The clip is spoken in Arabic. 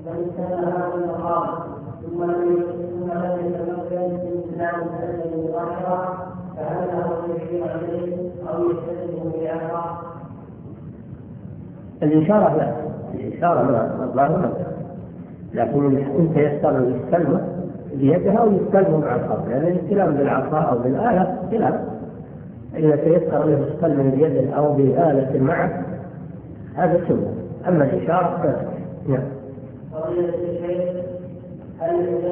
فإن كان هذا المقام ثم لم يتمكن من إسلام الأجل ظاهرا فهل له يشير عليه أو يستلزم بآخر؟ الإشارة لا، الإشارة لا، لكن إن تيسر يستلم بيدها أو يستلم مع الخط، لأن الاستلام بالعصا أو بالآلة خلاف. إذا تيسر له يستلم بيده أو بآلة معه هذا سنة، أما الإشارة لا.